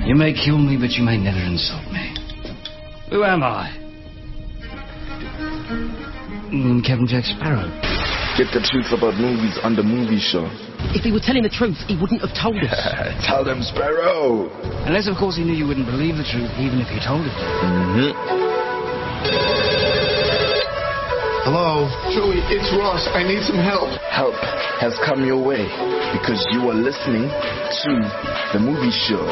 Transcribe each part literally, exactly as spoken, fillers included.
You may kill me, but you may never insult me. Who am I? Mm, Captain Jack Sparrow. Get the truth about movies on the movie show. If he were telling the truth, he wouldn't have told us. Tell them, Sparrow. Unless, of course, he knew you wouldn't believe the truth, even if you told it. Mm-hmm. Hello? Joey, it's Ross. I need some help. Help has come your way because you are listening to The Movie Show.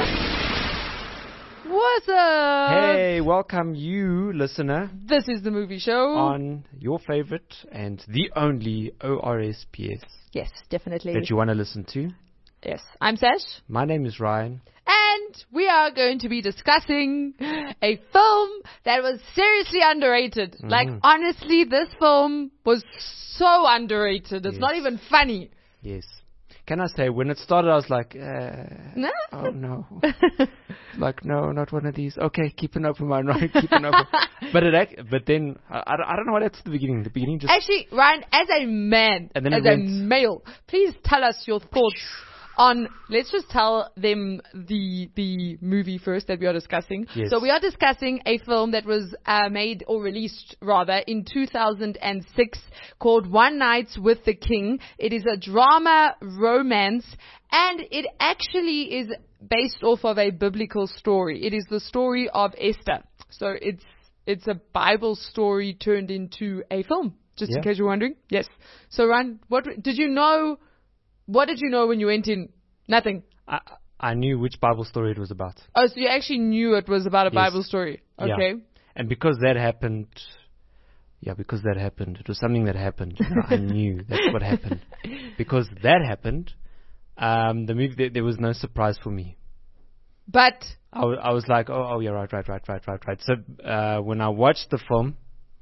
What's up? Hey, welcome you, listener, This is The Movie Show. on your favorite and the only O R S P S Yes, definitely. that you want to listen to. Yes. I'm Sash. My name is Ryan. And we are going to be discussing a film that was seriously underrated. Mm-hmm. Like, honestly, this film was so underrated. It's Yes. not even funny. Yes. Can I say, when it started, I was like, uh, No? oh no. Like, no, not one of these. Okay, keep an open mind, right? Keep an open. But it, act- but then, I, I don't- I don't know what that's the beginning. The beginning just... Actually, Ryan, as a man, And then as it a went- male, please tell us your thoughts on, let's just tell them the the movie first that we are discussing. Yes. So we are discussing a film that was uh, made or released rather in two thousand six called One Night with the King. It is a drama romance and it actually is based off of a biblical story. It is the story of Esther. So it's it's a Bible story turned into a film, just in Yeah. case you're wondering. Yes. So Ryan, what did you know? What did you know when you went in? Nothing. I, I knew which Bible story it was about. Oh, so you actually knew it was about a Yes. Bible story. Okay. Yeah. And because that happened, yeah, because that happened, it was something that happened. You know, I knew that's what happened. Because that happened, um, the movie, there, there was no surprise for me. But I, w- I was like, oh, oh, yeah, right, right, right, right, right, right. So uh, when I watched the film,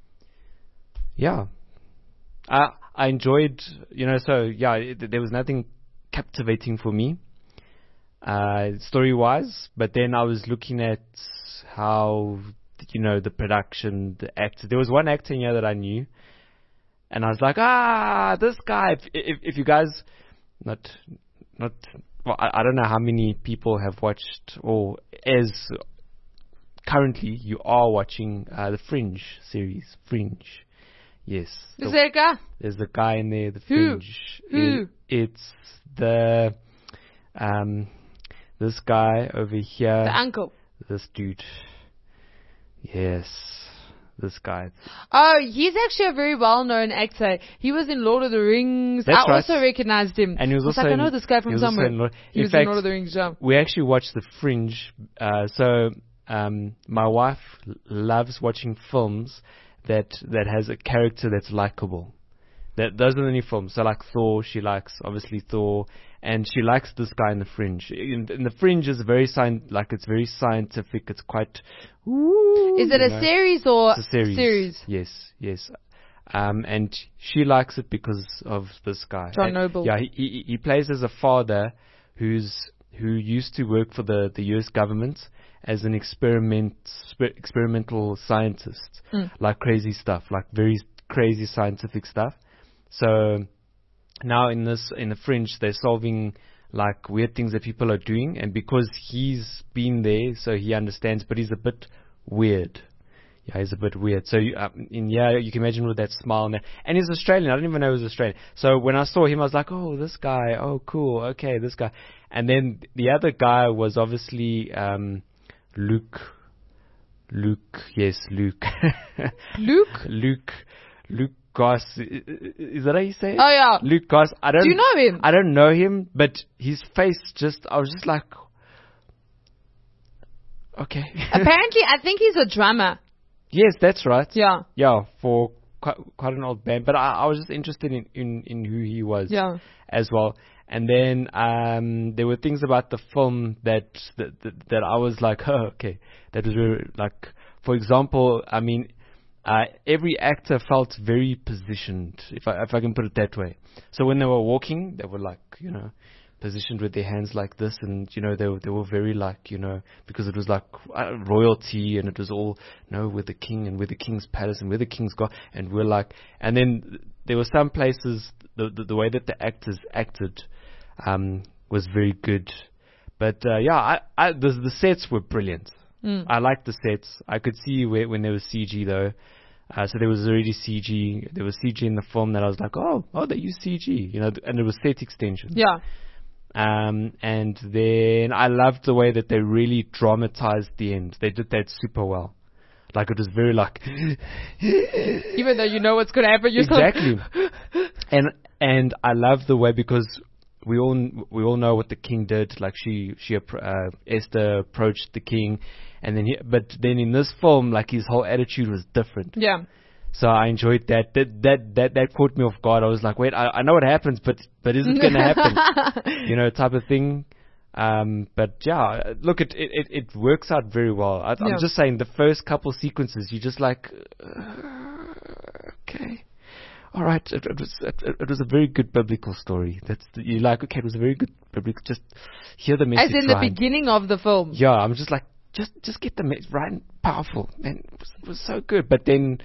yeah, I I enjoyed, you know, so yeah, it, there was nothing captivating for me, uh, story-wise. But then I was looking at how, you know, the production, the actor. There was one actor in here that I knew, and I was like, ah, this guy. If if, if you guys, not not. Well, I, I don't know how many people have watched, or as currently you are watching uh, the Fringe series. Fringe, yes. is The- there a guy? there's a guy in there, the Who? Fringe. Who? It, it's the um this guy over here. The uncle. This dude. Yes, this guy. Oh, he's actually a very well-known actor. He was in Lord of the Rings. That's I right. also recognized him. And he was I was also like, I in- know this guy he from was also somewhere. in Lord- he in was fact, in Lord of the Rings, yeah. We actually watched the Fringe. Uh, so um, my wife l- loves watching films that that has a character that's likable. That those are the only films. So like Thor, she likes obviously Thor, and she likes this guy in the Fringe. In, in the Fringe is very sci- like it's very scientific. It's quite. Ooh, Is it you a know. series or It's a series. series? Yes, yes. Um, and she likes it because of this guy. John And- Noble. Yeah, he, he he plays as a father who's who used to work for the, the U S government as an experiment spe- experimental scientist, Mm. like crazy stuff, like very crazy scientific stuff. So now in this in the Fringe, they're solving like weird things that people are doing, and because he's been there, so he understands. But he's a bit weird. Yeah, he's a bit weird. So you, um, in yeah, you can imagine with that smile, and, that, and he's Australian. I didn't even know he was Australian. So when I saw him, I was like, oh, this guy. Oh, cool. Okay, this guy. And then the other guy was obviously um, Luke. Luke, yes, Luke. Luke? Luke. Luke Goss. I- I- Is that how you say it? Oh, yeah. Luke Goss. I don't. Do you know him? I don't know him, but his face just. I was just like, okay. Apparently, I think he's a drummer. Yes, that's right. Yeah. Yeah, for quite, quite an old band. But I, I was just interested in, in, in who he was Yeah. as well. And then um, there were things about the film that, that that that I was like, oh, okay, that was very, like, for example, I mean, uh, every actor felt very positioned, if I if I can put it that way. So when they were walking, they were like, you know, positioned with their hands like this, and you know they were, they were very like, you know, because it was like uh, royalty, and it was all, you know, with the king and with the king's palace and with the king's god, and we're like, and then there were some places the the, the way that the actors acted um, was very good, But uh, yeah, I, I the the sets were brilliant. Mm. I liked the sets. I could see where, when there was C G though. Uh, so there was already C G. There was C G in the film that I was like, oh, oh, they use C G, you know, and it was set extensions. Yeah. Um, and then I loved the way that they really dramatized the end. They did that super well. Like it was very like, even though you know what's going to happen, you're exactly. and and I love the way because we all we all know what the king did. Like she she uh, Esther approached the king, and then he, but then in this film, like his whole attitude was different. Yeah. So I enjoyed that. That that that, that caught me off guard. I was like, wait, I, I know what happens, but but is it going to happen? You know, type of thing. Um, but yeah, look, it it, it, it works out very well. I, Yeah. I'm just saying, the first couple sequences, you just like, uh, okay, all right. It, it was it, it was a very good biblical story. That's the, you like, okay, it was a very good biblical. Just hear the message. As in the right. beginning of the film. Yeah, I'm just like, just just get the message right and powerful, man. It was, it was so good. But then,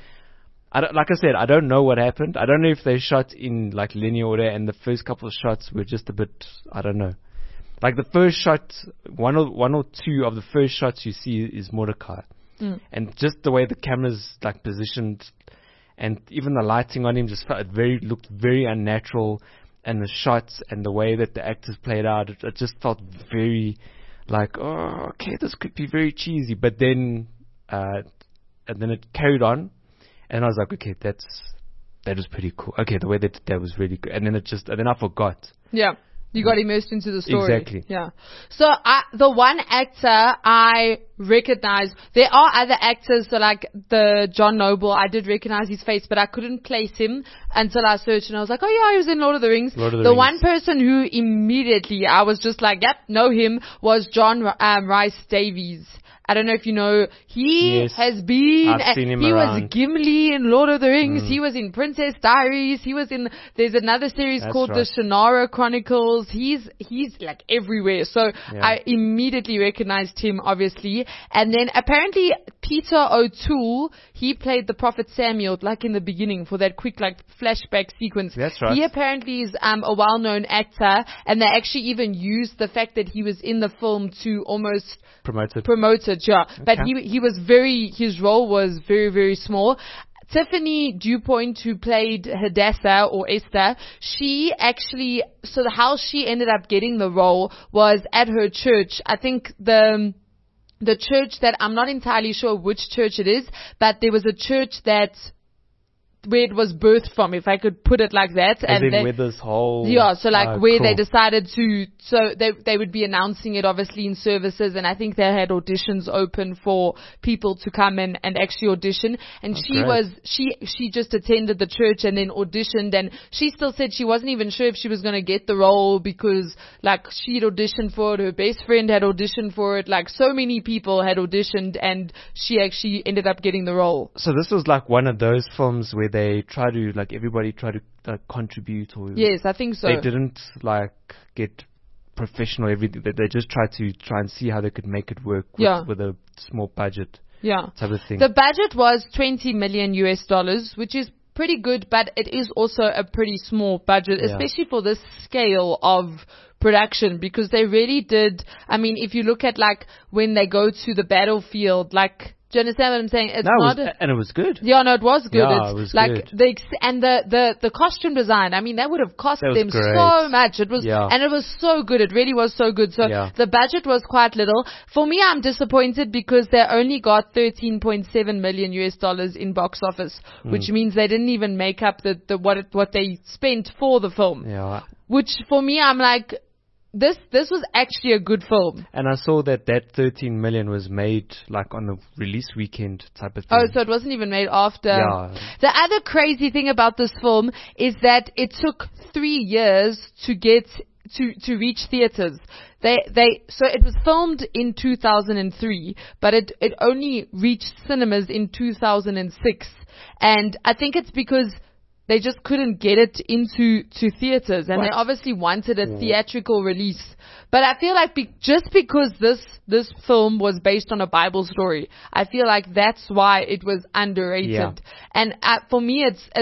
I don't, like I said, I don't know what happened. I don't know if they shot in like linear order, and the first couple of shots were just a bit, I don't know. Like the first shot, one or one or two of the first shots you see is Mordecai, Mm. and just the way the camera's like positioned, and even the lighting on him just felt very looked very unnatural, and the shots and the way that the actors played out, it, it just felt very like, oh, okay, this could be very cheesy. But then, uh, and then it carried on, and I was like, okay, that's that was pretty cool. Okay, the way that that was really good, and then it just, and then I forgot. Yeah. You got immersed into the story. Exactly. Yeah. So I, the one actor I recognize, there are other actors, so like the John Noble, I did recognize his face, but I couldn't place him until I searched, and I was like, oh yeah, he was in Lord of the Rings. Lord of the the Rings. one person who immediately I was just like, yep, know him, was John um, Rhys Davies. I don't know if you know, he Yes. has been, I've seen him he around. was Gimli in Lord of the Rings, Mm. he was in Princess Diaries, he was in, there's another series That's called right. The Shannara Chronicles. He's, he's like everywhere. So Yeah. I immediately recognized him, obviously. And then apparently Peter O'Toole, he played the Prophet Samuel, like in the beginning, for that quick like flashback sequence. That's right. He apparently is um, a well-known actor, and they actually even used the fact that he was in the film to almost Promoted. promote it, yeah. But Okay. he he was very, his role was very, very small. Tiffany Dupont, who played Hadassah or Esther, she actually, so the, how she ended up getting the role was at her church. I think the, the church that, I'm not entirely sure which church it is, but there was a church that, where it was birthed from, if I could put it like that. As and in they, with this whole. yeah, so like uh, where cool. they decided to, so they they would be announcing it obviously in services, and I think they had auditions open for people to come in and actually audition. And Oh, she great. was, she she just attended the church and then auditioned, and she still said she wasn't even sure if she was going to get the role because like she'd auditioned for it, her best friend had auditioned for it, like so many people had auditioned, and she actually ended up getting the role. So this was like one of those films where they try to, like, everybody try to uh, contribute, or Yes, I think so. they didn't like get professional everything. They, they just tried to try and see how they could make it work with, Yeah. with a small budget Yeah. type of thing. The budget was twenty million U S dollars, which is pretty good, but it is also a pretty small budget, Yeah. especially for this scale of production, because they really did. I mean, if you look at like when they go to the battlefield, like, do you understand what I'm saying? It's no, it not. was, a, and it was good. yeah, no, it was good. Yeah, it's it was like good. the ex- and the, the the costume design. I mean, that would have cost That was them great. so much. It was, Yeah. and it was so good. It really was so good. So Yeah. the budget was quite little. For me, I'm disappointed because they only got thirteen point seven million U S dollars in box office, Hmm. which means they didn't even make up the, the what it, what they spent for the film. Yeah. Which for me, I'm like, this this was actually a good film. And I saw that that thirteen million was made like on the release weekend type of thing. Oh, so it wasn't even made after. Yeah. The other crazy thing about this film is that it took three years to get to to reach theaters. They they so it was filmed in two thousand three, but it it only reached cinemas in two thousand six, and I think it's because they just couldn't get it into to theaters, and What? they obviously wanted a theatrical release. But I feel like be, just because this this film was based on a Bible story, I feel like that's why it was underrated. Yeah. And uh, for me, it's it's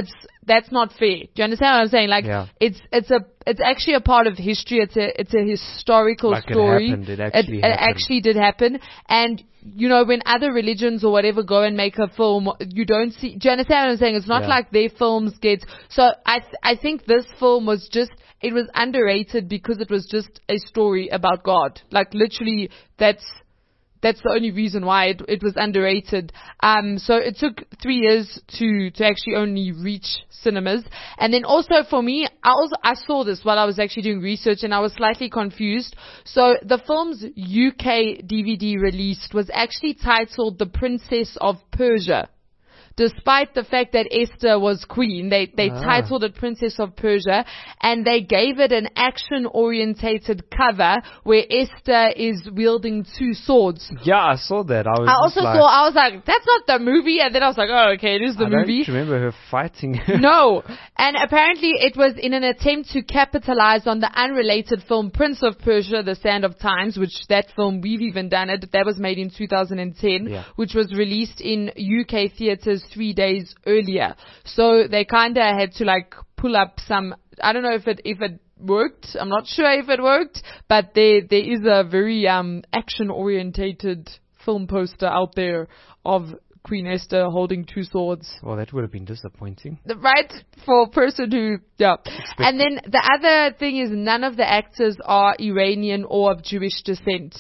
that's not fair. Do you understand what I'm saying? Like, Yeah. it's it's a it's actually a part of history. It's a it's a historical Like it story. happened. It actually it, happened. actually did happen. And you know, when other religions or whatever go and make a film, you don't see. Do you understand what I'm saying? It's not Yeah. like their films get. So I th- I think this film was just. It was underrated because it was just a story about God. Like literally, that's. That's the only reason why it, it was underrated. Um, so it took three years to, to actually only reach cinemas. And then also for me, I also, I saw this while I was actually doing research and I was slightly confused. So the film's U K D V D release was actually titled The Princess of Persia. Despite the fact that Esther was queen, they, they Ah. titled it Princess of Persia, and they gave it an action-orientated cover where Esther is wielding two swords. Yeah, I saw that. I was I just also like, saw, I was like, that's not the movie, and then I was like, oh, okay, it is the I movie. don't remember her fighting. No. And apparently it was in an attempt to capitalize on the unrelated film Prince of Persia, The Sand of Times, which that film, we've even done it. That was made in two thousand ten, Yeah. which was released in U K theaters three days earlier. So they kinda had to like pull up some, I don't know if it, if it worked. I'm not sure if it worked, but there, there is a very, um, action orientated film poster out there of Queen Esther holding two swords. Well, that would have been disappointing. The right for a person who, yeah. And then the other thing is none of the actors are Iranian or of Jewish descent.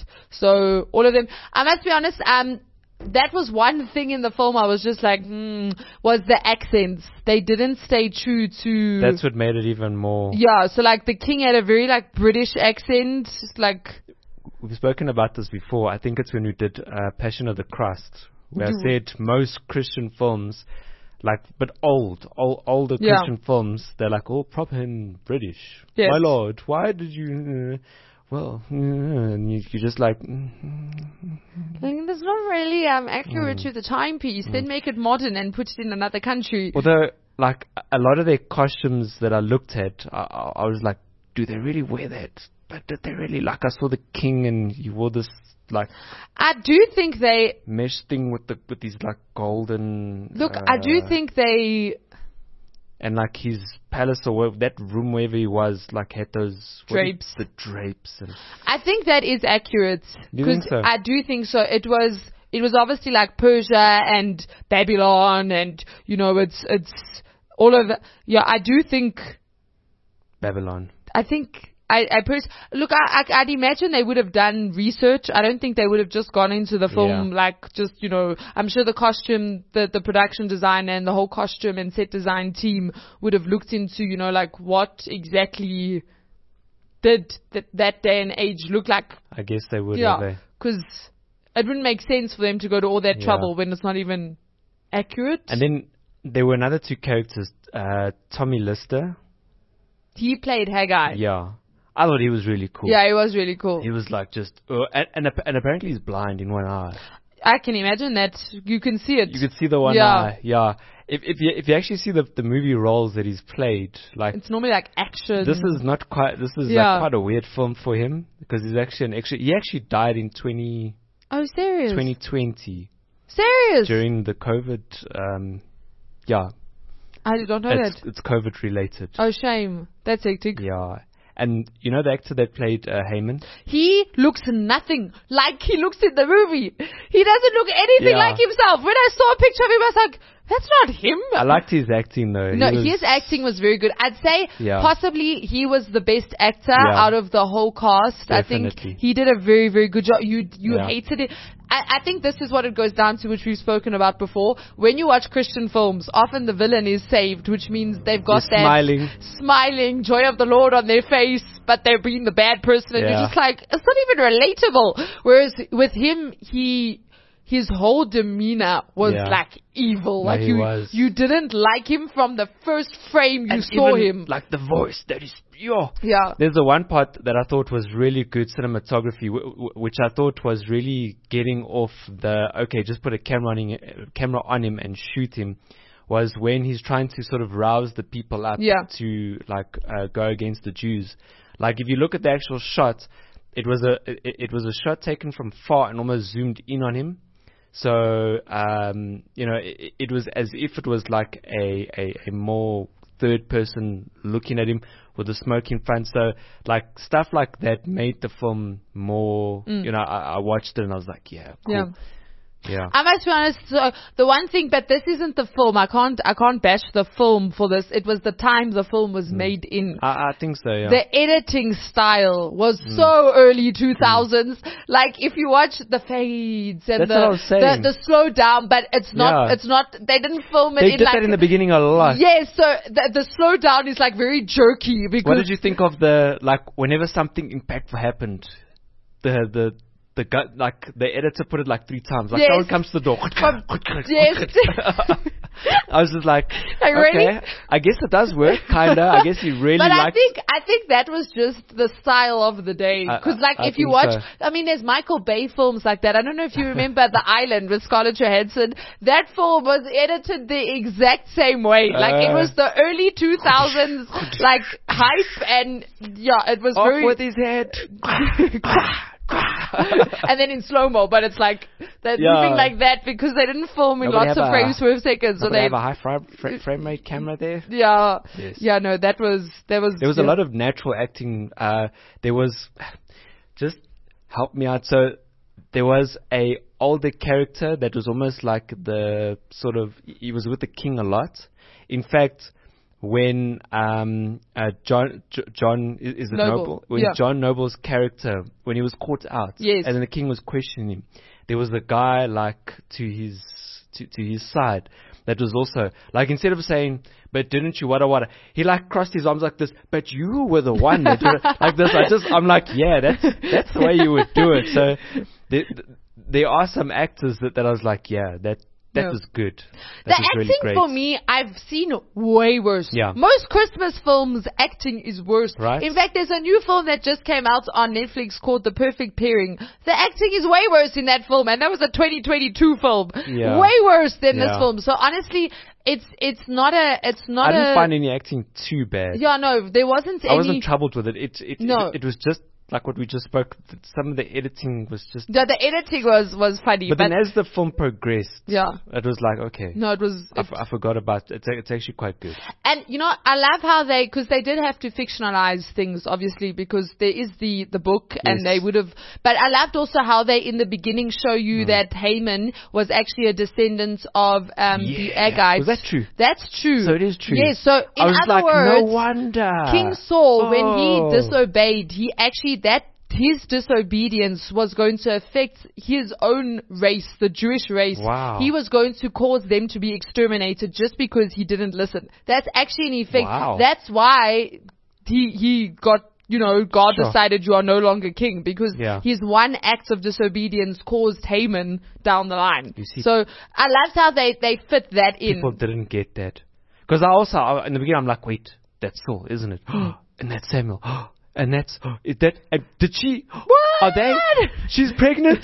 So all of them, I must be honest, um, that was one thing in the film I was just like, hmm, was the accents. They didn't stay true to... That's what made it even more... Yeah, so like the king had a very like British accent, just like... We've spoken about this before. I think it's when we did uh, Passion of the Christ, where I You- said most Christian films, like, but old, old older Yeah. Christian films, they're like all proper and British. Yes. My lord, why did you... Uh, well, uh, and you, you're just like... mm, Like, that's not really um, Hmm. accurate to the timepiece. Then make it modern and put it in another country. Although, like, a lot of their costumes that I looked at, I, I I was like, do they really wear that? But did they really? Like, I saw the king and he wore this, like, I do think they... mesh thing with the with these, like, golden... Look, I do uh, think they... And, like, his palace or where, that room, wherever he was, like, had those... what is- Drapes. The drapes. And I think that is accurate. You think so? I do think so. It was... It was obviously like Persia and Babylon and, you know, it's... It's all of... the- Yeah, I do think... Babylon. I think... I, I pers- look, I, I, I'd imagine they would have done research. I don't think they would have just gone into the film Yeah. like just, you know, I'm sure the costume, the, the production designer and the whole costume and set design team would have looked into, you know, like what exactly did th- that day and age look like. I guess they would Yeah, have. eh? because it wouldn't make sense for them to go to all that Yeah. trouble when it's not even accurate. And then there were another two characters, uh, Tommy Lister. He played Haggai. Yeah. I thought he was really cool. Yeah, it was really cool. He was like just, uh, and, and ap- and apparently he's blind in one eye. I can imagine that. You can see it. You could see the one Yeah. eye. Yeah. If if you if you actually see the the movie roles that he's played, like It's normally like action. this is not quite. This is Yeah. like quite a weird film for him because he's actually an actually he actually died in twenty Oh, serious? twenty twenty Serious? during the COVID. Um, yeah, I don't know it's that. it's COVID related. Oh, shame. That's hectic. Yeah. And you know the actor that played uh, Haman? He looks nothing like he looks in the movie. He doesn't look anything Yeah. like himself. When I saw a picture of him, I was like, that's not him. I liked his acting though. No, He was- his acting was very good. I'd say Yeah. possibly he was the best actor Yeah. out of the whole cast. I Definitely. think he did a very, very good job. You you Yeah. hated it. I, I think this is what it goes down to, which we've spoken about before. When you watch Christian films, often the villain is saved, which means they've got They're that smiling. smiling, joy of the Lord on their face, but they're being the bad person, and Yeah. you're just like, it's not even relatable. Whereas with him, he, his whole demeanor was Yeah. like evil. No, like he you, was. you didn't like him from the first frame you And saw even, him. like the voice that is pure. Yeah. There's the one part that I thought was really good cinematography, w- w- which I thought was really getting off the okay, just put a camera on him, camera on him and shoot him. Was when he's trying to sort of rouse the people up Yeah. to like uh, go against the Jews. Like if you look at the actual shot, it was a it, it was a shot taken from far and almost zoomed in on him. So um, you know, it, it was as if it was like a, a, a more third person looking at him with the smoke in front. So like stuff like that made the film more. Mm. You know, I, I watched it and I was like, yeah, cool. Yeah. Yeah. I must be honest. So the one thing, but this isn't the film. I can't. I can't bash the film for this. It was the time the film was made in. I, I think so. Yeah. The editing style was Mm. so early two thousands. Mm. Like if you watch the fades and That's what I the, was saying. the the slow down, but it's not. Yeah. It's not. They didn't film it. They in did like, that in the beginning a lot. Yes. So the the slow down is like very jerky because. What did you think of the like whenever something impactful happened, the the the gut like the editor put it like three times. Like Yes. someone comes to the door. From- yes. I was just like, Like, okay, really? I guess it does work, kinda. I guess he really But I liked. think I think that was just the style of the day. I- Because like I if you think watch, so. I mean, there's Michael Bay films like that. I don't know if you remember The Island with Scarlett Johansson. That film was edited the exact same way. Like it Uh. was the early two thousands, like hype, and yeah, it was Off very. with his head. and then in slow mo, but it's like they're Yeah. moving like that because they didn't film in Nobody lots have of a- frames per second. So Nobody they, have a high frame, fra- frame rate camera there. yeah, Yes. yeah, no, that was there was There was yeah. a lot of natural acting. Uh, there was, just help me out. So there was a older character that was almost like the sort of he was with the king a lot. In fact, when um, uh, John J- John is, is it Noble. Noble? When Yeah. John Noble's character, when he was caught out, Yes. and then the king was questioning him, there was a guy like to his to, to his side that was also like instead of saying, "But didn't you wada wada," he like crossed his arms like this. But you were the one that did it like this. I just I'm like, yeah, that's that's the way you would do it. So there, there are some actors that, that I was like, yeah, that that Yeah. was good. The That was acting really great. for me, I've seen way worse. Yeah. Most Christmas films, acting is worse. Right. In fact, there's a new film that just came out on Netflix called The Perfect Pairing. The acting is way worse in that film, and that was a twenty twenty-two film. Yeah. Way worse than this Yeah. film. So honestly, it's it's not a it's not I didn't a. find any acting too bad. yeah, no, there wasn't I any. wasn't troubled with it. It it, No. it it was just like what we just spoke. th- Some of the editing was just. the, the editing was was funny, But but, then as the film progressed, yeah, it was like okay. no, it was. I, it- f- I forgot about it. It's, it's actually quite good. And you know, I love how they, because they did have to fictionalize things, obviously, because there is the the book, and Yes. they would have. But I loved also how they, in the beginning, show you Hmm. that Haman was actually a descendant of um, the Yeah. Agites. Was that true? That's true. So it is true. Yes. So in I was other like, words, no wonder. King Saul, when Oh. he disobeyed, he actually that. His disobedience was going to affect his own race, the Jewish race. Wow. He was going to cause them to be exterminated just because he didn't listen. That's actually an effect. Wow. That's why he he got, you know, God Sure. decided you are no longer king, because Yeah. his one act of disobedience caused Haman down the line. You see- So I loved how they, they fit that in. People didn't get that. Because I also, I, in the beginning, I'm like, wait, that's Saul, isn't it? And that's Samuel. And that's, is that, and did she, What? are they, she's pregnant?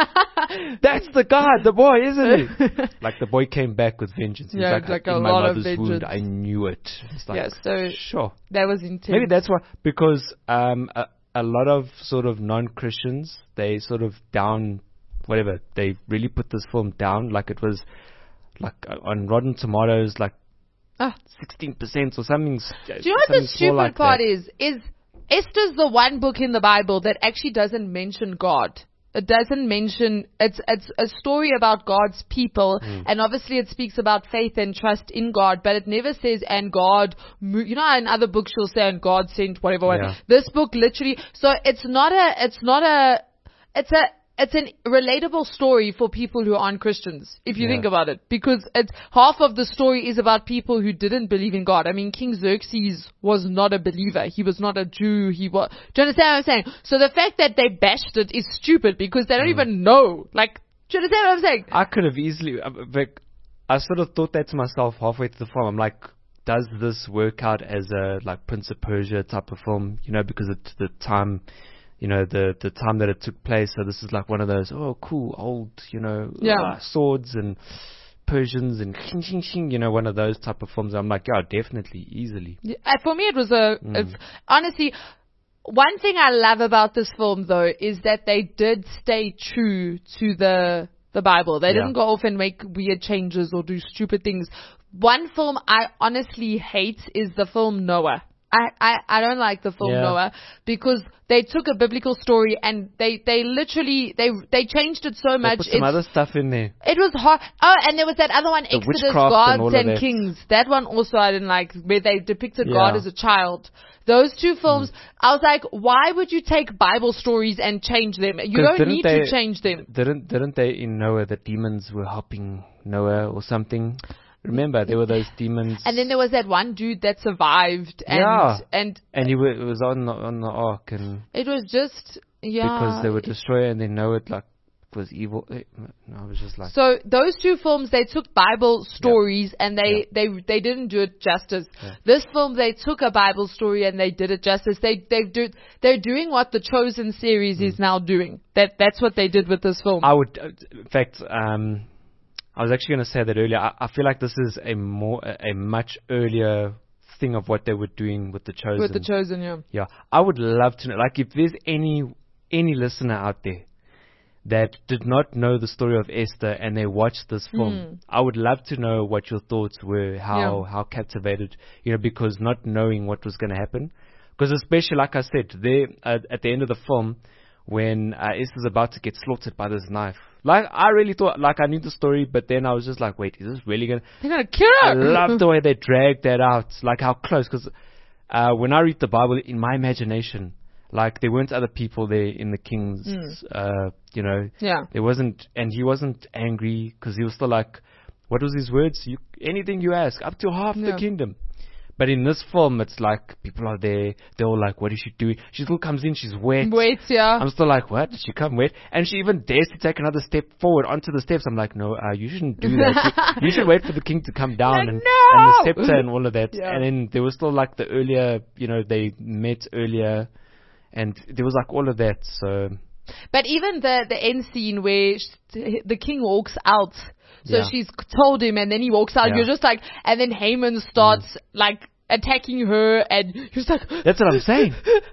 That's the guy, the boy, isn't he? Like the boy came back with vengeance. He's Yeah, like, it's like in a my lot of mother's wound, vengeance. I knew it. It's like, Yeah, so sure. that was intense. Maybe that's why, because um, a, a lot of sort of non-Christians, they sort of down, whatever, they really put this film down, like it was, like uh, on Rotten Tomatoes, like Ah. sixteen percent or something. Do you know what the stupid like part that. is? Is Esther's the one book in the Bible that actually doesn't mention God. It doesn't mention, it's it's a story about God's people, Hmm. and obviously it speaks about faith and trust in God, but it never says, and God, mo-" you know, in other books you'll say, and God sent whatever, whatever. Yeah. This book literally, so it's not a, it's not a, it's a, it's a relatable story for people who aren't Christians, if you Yeah. think about it. Because it's, half of the story is about people who didn't believe in God. I mean, King Xerxes was not a believer. He was not a Jew. He was, do you understand what I'm saying? So the fact that they bashed it is stupid because they don't even know. Like, do you understand what I'm saying? I could have easily, uh, but I sort of thought that to myself halfway through the film. I'm like, does this work out as a like Prince of Persia type of film? You know, because it's the time, you know, the the time that it took place. So this is like one of those, oh, cool, old, you know, Yeah. uh, swords and Persians and shing, shing, shing, you know, one of those type of films. I'm like, yeah, definitely, easily. Yeah, uh, for me, it was a, Mm. it's, honestly, one thing I love about this film though is that they did stay true to the the Bible. They Yeah. didn't go off and make weird changes or do stupid things. One film I honestly hate is the film Noah. I, I, I don't like the film Yeah. Noah because they took a biblical story and they, they literally, they, they changed it so They much. put some It's- other stuff in there. It was hard. Oh, and there was that other one, The Exodus, witchcraft Gods and all and, of that. Kings. That one also I didn't like, where they depicted Yeah. God as a child. Those two films, I was like, why would you take Bible stories and change them? You 'Cause don't didn't need they- to change them. Didn't didn't they in Noah the demons were helping Noah or something? Remember there were those demons. And then there was that one dude that survived, and Yeah. and and he wa- was on the, on the ark, and it was just yeah. because they were destroyed, and then Noah like was evil. Eh, No, I was just like, So those two films, they took Bible stories and they, Yeah. they, they didn't do it justice. This film, they took a Bible story and they did it justice. They, they do, they're doing what the Chosen series is now doing. That, that's what they did with this film. I would, uh, in fact, um, I was actually going to say that earlier. I, I feel like this is a more, a, a much earlier thing of what they were doing with the Chosen. with the Chosen, yeah. Yeah, I would love to know. Like, if there's any any listener out there that did not know the story of Esther and they watched this film, I would love to know what your thoughts were, how Yeah. how captivated, you know, because not knowing what was going to happen. Because especially, like I said, there uh, at the end of the film, when uh, Esther's about to get slaughtered by this knife, like I really thought, like I knew the story, but then I was just like, wait, is this really gonna? They're gonna kill her! I love the way they dragged that out, like how close. Because uh, when I read the Bible, in my imagination, like there weren't other people there in the king's, uh, you know, Yeah. there wasn't, and he wasn't angry because he was still like, what was his words? You, anything you ask, up to half Yeah. the kingdom. But in this film, it's like people are there. They're all like, "What is she doing?" She still comes in. She's wet. Wait, yeah. I'm still like, "What? Did she come wet?" And she even dares to take another step forward onto the steps. I'm like, "No, uh, you shouldn't do that. you, you should wait for the king to come down Like, and, no! and the scepter and all of that." Yeah. And then there was still like the earlier, you know, they met earlier, and there was like all of that. So But even the, the end scene where sh- the king walks out, so Yeah. she's told him and then he walks out, Yeah. you're just like, and then Haman starts like attacking her and you're just like, that's what I'm saying.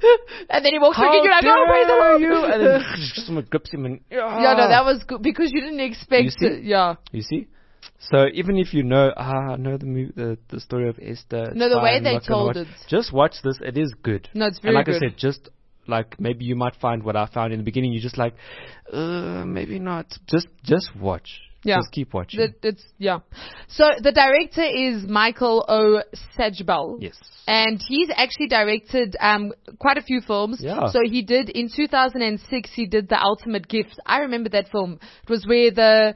and then he walks back How and you're like, oh, praise the dare Lord. you? And then someone grips him and Yeah, no, that was good because you didn't expect You see? it. Yeah. You see? So even if you know, ah, know the mo- the, the story of Esther, it's No, the way fine, they I'm not gonna told watch. it. Just watch this. It is good. No, it's And very like good. I said, just like maybe you might find what I found in the beginning. You're just like, uh, maybe not. Just just watch. Yeah. Just keep watching. That, it's, yeah. So the director is Michael O. Sajbal. Yes. And he's actually directed um, quite a few films. Yeah. So he did, in two thousand six, he did The Ultimate Gift. I remember that film. It was where the...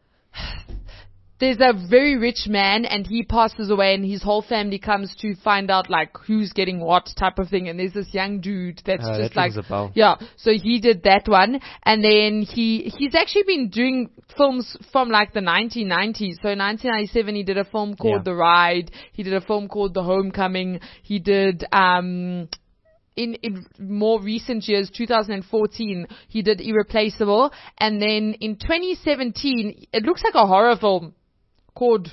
There's a very rich man and he passes away and his whole family comes to find out like who's getting what type of thing. And there's this young dude that's Uh, just that like, rings a bell. yeah. So he did that one. And then he, he's actually been doing films from like the nineteen nineties. So in nineteen ninety-seven he did a film called Yeah. The Ride. He did a film called The Homecoming. He did, um, In, in more recent years, two thousand fourteen, he did Irreplaceable. And then in twenty seventeen, it looks like a horror film called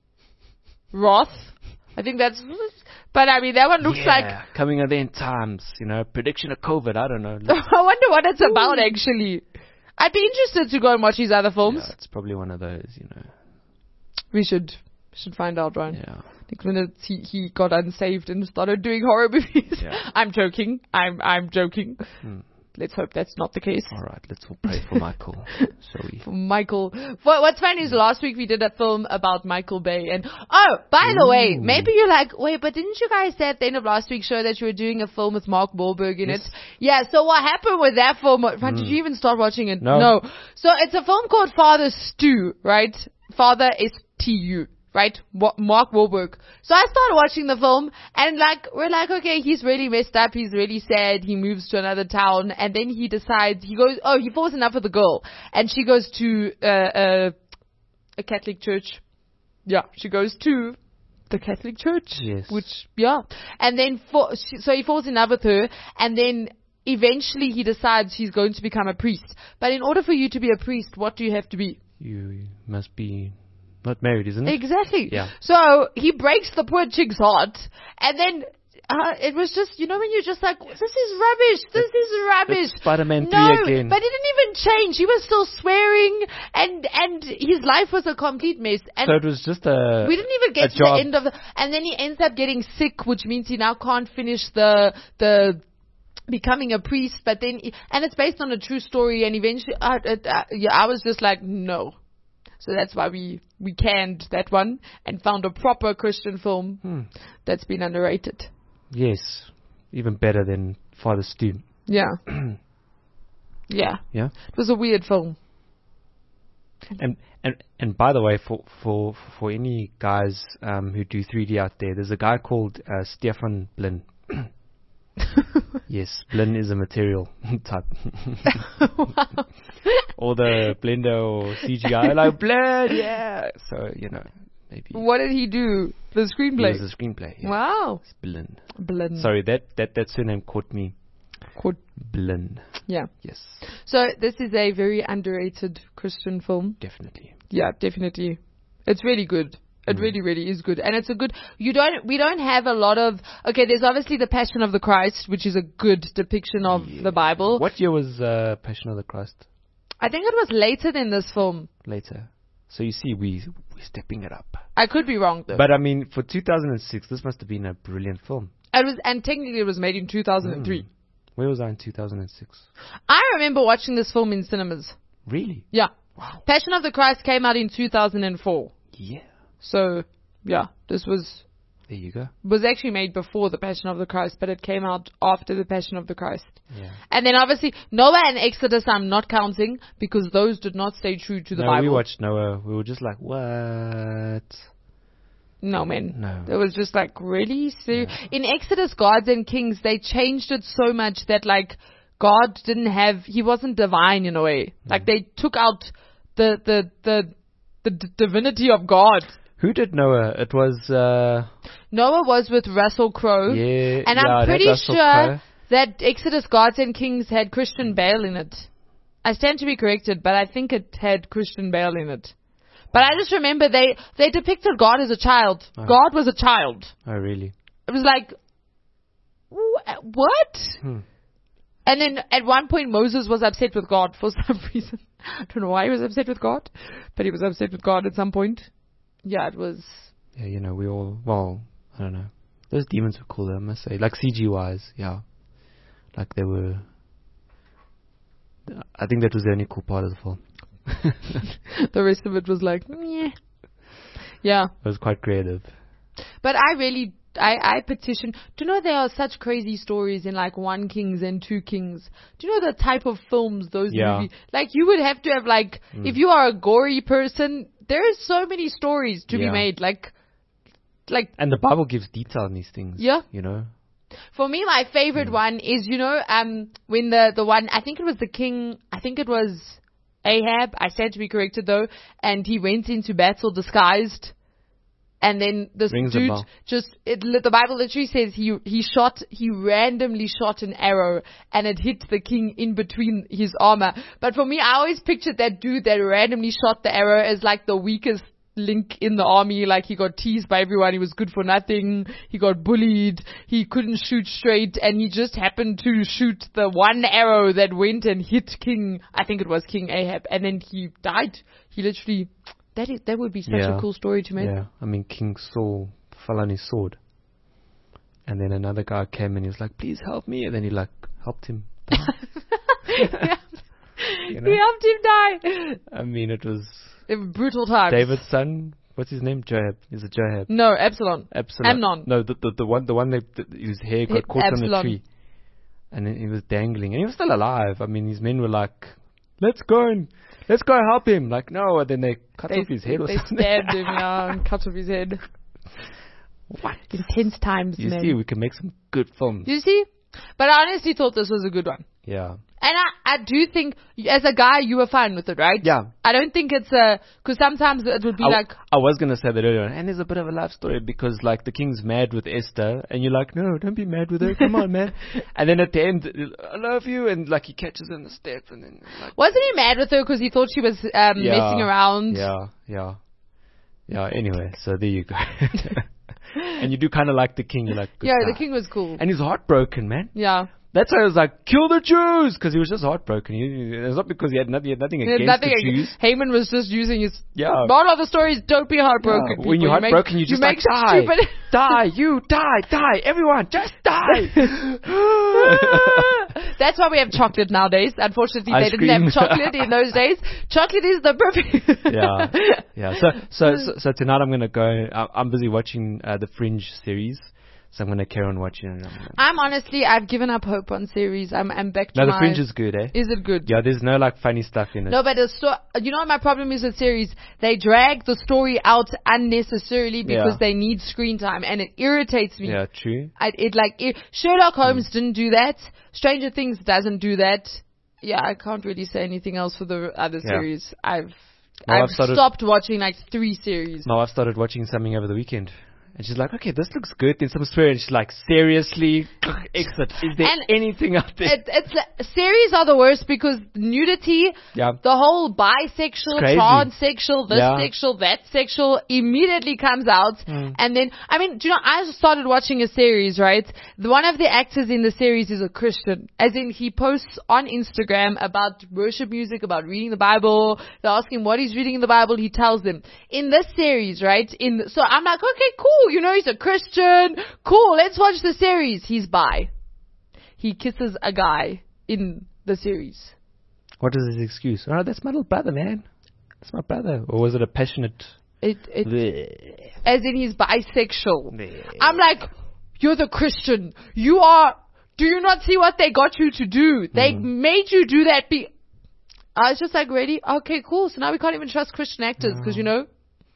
Wrath. I think that's, but I mean, that one looks like, yeah, coming at the end times. You know, prediction of COVID. I don't know. I wonder what it's about actually. I'd be interested to go and watch his other films. Yeah, it's probably one of those. You know. We should, should find out, right? Yeah. Next minute he, he got unsaved and started doing horror movies. Yeah. I'm joking. I'm, I'm joking. Hmm. Let's hope that's not the case. All right. Let's all pray for Michael. Shall we? Michael. What, what's funny is last week we did a film about Michael Bay. And, oh, by the way, Ooh. maybe you're like, wait, but didn't you guys say at the end of last week's show that you were doing a film with Mark Wahlberg in Yes. it? Yeah, so what happened with that film? Right, Did you even start watching it? No. So it's a film called Father Stu, right? Father S T U. Right? Wa- Mark Wahlberg. So I started watching the film and like, we're like, okay, he's really messed up. He's really sad. He moves to another town and then he decides, he goes, oh, he falls in love with a girl and she goes to, uh, uh, a Catholic church. Yeah, she goes to the Catholic church. Yes. Which, yeah. And then for, she, so he falls in love with her and then eventually he decides he's going to become a priest. But in order for you to be a priest, what do you have to be? You, you must be not married, isn't it? Exactly. Yeah. So he breaks the poor chick's heart, and then uh, it was just, you know, when you're just like, this is rubbish, this is rubbish. It's Spider-Man no, three again. but it didn't even change. He was still swearing, and and his life was a complete mess. And So it was just a. we didn't even a get to job. the end of the, and then he ends up getting sick, which means he now can't finish the the becoming a priest. But then, he- and it's based on a true story, and eventually, uh, uh, uh, yeah, I was just like, no. So that's why we we canned that one and found a proper Christian film Hmm. that's been underrated. Yes, even better than Father Stu. Yeah, yeah, Yeah. it was a weird film. And and and by the way, for for for any guys um, who do three D out there, there's a guy called uh, Stefan Blin. Yes, Blin is a material type. Or the Blender or C G I, like Blin, yeah. So you know, maybe What did he do? The it screenplay. was a screenplay. Yeah. Wow. It's Blin. Blin. Sorry, that that that surname caught me. Caught- Blin. Yeah. Yes, So this is a very underrated Christian film. definitely. Yeah, definitely. It's really good. It really, really is good. And it's a good, you don't, we don't have a lot of, okay, there's obviously the Passion of the Christ, which is a good depiction of the Bible. What year was uh, Passion of the Christ? I think it was later than this film. Later. So you see, we we're stepping it up. I could be wrong though. But I mean, for two thousand six, this must have been a brilliant film. it was, and technically it was made in two thousand three. Mm. Where was I in two thousand six? I remember watching this film in cinemas. Really? Yeah. Wow. Passion of the Christ came out in two thousand four. Yeah. So, yeah, this was There you go. was actually made before the Passion of the Christ, but it came out after the Passion of the Christ. Yeah. And then obviously Noah and Exodus I'm not counting because those did not stay true to the no, Bible. we watched Noah. We were just like, what? No, man. No. It was just like, really? So in Exodus, Gods and Kings, they changed it so much that like God didn't have, he wasn't divine in a way. Like they took out the, the, the, the d- divinity of God. Who did Noah? It was, uh, Noah was with Russell Crowe. yeah. And yeah, I'm that pretty Russell sure Crowe. that Exodus, Gods and Kings had Christian Bale in it. I stand to be corrected, but I think it had Christian Bale in it. But I just remember they, they depicted God as a child. Oh. God was a child. Oh, really? It was like, wh- what? Hmm. And then at one point Moses was upset with God for some reason. I don't know why he was upset with God, but he was upset with God at some point. Yeah, it was. Yeah, you know, we all, well, I don't know. Those demons were cool, I must say. Like C G wise, yeah. Like they were, I think that was the only cool part of the film. The rest of it was like, meh. Yeah. It was quite creative. But I really, I, I petition. Do you know there are such crazy stories in like One Kings and Two Kings? Do you know the type of films those Yeah. movies? Like you would have to have like, if you are a gory person, there are so many stories to be Yeah. made. Like, like And the Bible gives detail on these things. Yeah. You know? for me, my favorite one is, you know, um, when the, the one, I think it was the king, I think it was Ahab, I stand to be corrected though, and he went into battle disguised. And then this Rings a dude bell. just, it, li- the Bible literally says he, he shot, he randomly shot an arrow and it hit the king in between his armor. But for me, I always pictured that dude that randomly shot the arrow as like the weakest link in the army. Like he got teased by everyone. He was good for nothing. He got bullied. He couldn't shoot straight and he just happened to shoot the one arrow that went and hit King, I think it was King Ahab. And then he died. He literally, that is, that would be such Yeah. a cool story to make. Yeah. I mean, King Saul fell on his sword. And then another guy came and he was like, please help me. And then he like helped him. Yeah. You know? He helped him die. I mean, it was It was brutal times. David's son. What's his name? Joab. Is it Joab? No, Absalom. Absalom. Amnon. No, the, the the one the one that, that his hair got Hit caught on the Absalom. tree, and then he was dangling, and he was still alive. I mean, his men were like, "Let's go and let's go help him." Like, no, and then they cut They, off his head or they something. stabbed him, yeah, and cut off his head. What? Intense times, You man. see, we can make some good films. You see? But I honestly thought this was a good one. Yeah. And I, I do think, as a guy, you were fine with it, right? Yeah. I don't think it's a, because sometimes it would be I, like, I was gonna say that earlier, and there's a bit of a love story because like the king's mad with Esther, and you're like, no, don't be mad with her, come on, man. And then at the end, I love you, and like he catches her in the step, and then like, wasn't he mad with her because he thought she was um, Yeah. messing around? yeah, yeah, yeah. Anyway, so there you go. and you do kind of like the king. You're like, good Yeah, guy. the king was cool. And he's heartbroken, man. Yeah. That's why I was like, kill the Jews, because he was just heartbroken. He, it's not because he had nothing, he had nothing He had against nothing the against- Jews. Haman was just using his. Yeah. Moral of the story is don't be heartbroken. Yeah. people. When you're You make- heartbroken, you just make like, die, stupid. die, you die, die, everyone, just die. That's why we have chocolate nowadays. Unfortunately, Ice they didn't cream. have chocolate in those days. Chocolate is the perfect. yeah, yeah. So, so, so, so tonight I'm gonna go. I- I'm busy watching uh, the Fringe series, so I'm gonna carry on watching it. I'm honestly, I've given up hope on series. I'm, I'm back to No, the my. Fringe is good, eh? Is it good? Yeah, there's no like funny stuff in it. No, but the sto- you know what my problem is with series? They drag the story out unnecessarily because Yeah. they need screen time, and it irritates me. Yeah, true. I, it like it, Sherlock Holmes didn't do that. Stranger Things doesn't do that. Yeah, I can't really say anything else for the other Yeah. series. I've No, I've I've started- stopped watching like three series. My wife started watching something over the weekend. And she's like, okay, this looks good. Then some swear, and she's like, seriously, exit. Is there And anything out there? It, it's uh, series are the worst because nudity, Yeah. the whole bisexual, crazy. transsexual, this Yeah. sexual, that sexual immediately comes out. Mm. And then, I mean, do you know, I started watching a series, right? The, one of the actors in the series is a Christian. As in, he posts on Instagram about worship music, about reading the Bible. They ask him what he's reading in the Bible. He tells them. In this series, right? In So I'm like, okay, cool. You know, he's a Christian. Cool. Let's watch the series. He's bi. He kisses a guy in the series. What is his excuse? Oh, that's my little brother, man. That's my brother. Or was it a passionate... It, it, Bleh. as in he's bisexual. Bleh. I'm like, you're the Christian. You are, do you not see what they got you to do? They Mm. made you do that. Be, I was just like, ready? Okay, cool. So now we can't even trust Christian actors because, you know.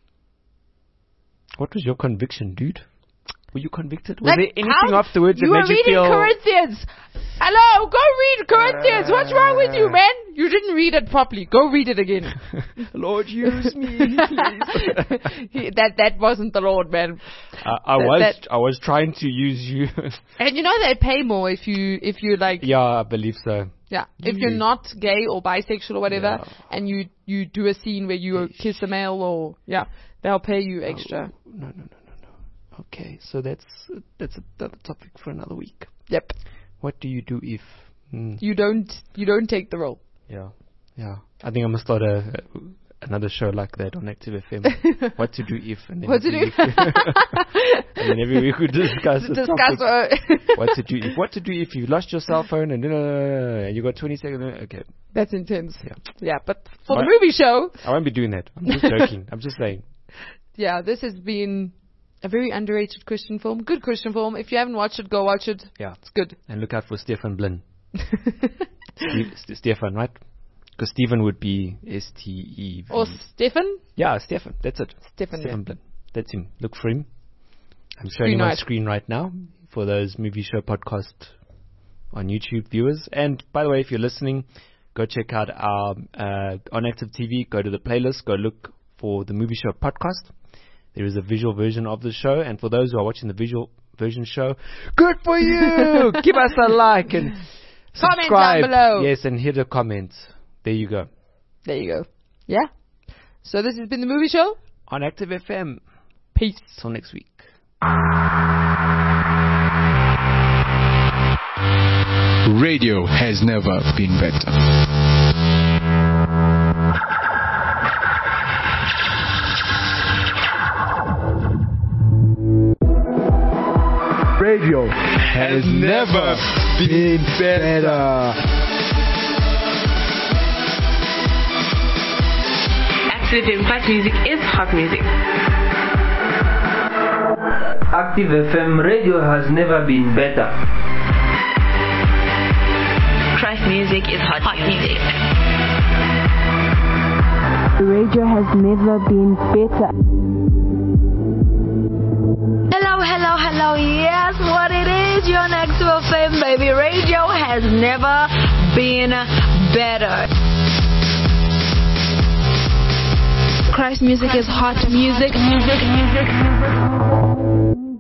What was your conviction, dude? Were you convicted? Was Like, there anything how- afterwards that you were made you reading feel... Corinthians. Hello, go read Corinthians. What's wrong with you, man? You didn't read it properly. Go read it again. Lord, use me, please. He- that that wasn't the Lord, man. I, I That- was that- I was trying to use you. And you know they pay more if you if you like Yeah, I believe so. yeah if You- you're not gay or bisexual or whatever, Yeah. and you you do a scene where you kiss a male or yeah they'll pay you extra. Oh, no, no, no, no, no. Okay, so that's that's another topic for another week. Yep. What do you do if? Mm, You don't you don't take the role. yeah, yeah. I think I'm gonna start a, a another show like that on Active F M. What to do if? And then What to every do? week- and then every week we discuss the Discuss. topic. Uh, What to do if? What to do if you lost your cell phone and uh, and you got twenty seconds? Okay, That's intense. Yeah. Yeah, but for Right. the movie show, I won't be doing that. I'm just joking. I'm just saying. yeah, this has been a very underrated Christian film. Good Christian film. If you haven't watched it, go watch it. Yeah, It's good. and look out for Stefan Blin. Steve, St- Stefan, right? Because Stephen would be S T E V. Or Stefan. Yeah, Stefan. That's it. Stefan, Stefan yeah. Blin. That's him. Look for him. I'm showing Screen him on right. screen right now for those movie show podcast on YouTube viewers. And by the way, if you're listening, go check out our uh, on Active T V. Go to the playlist. Go look for the movie show podcast. There is a visual version of the show, and for those who are watching the visual version show, good for you! Give us a like and Comment subscribe. down below. Yes, and hit a comment. There you go. There you go. Yeah. So this has been the movie show. On Active F M. Peace. Till next week. Radio has never been better. Radio has never been better. Active F M Fat music is hot music. Active F M radio has never been better. Christ music is hot, hot music. Radio has never been better. Hello, hello, hello. Yes, what it is. Your next to a fame, baby. Radio has never been better. Christ music is hot music. Music, music, music.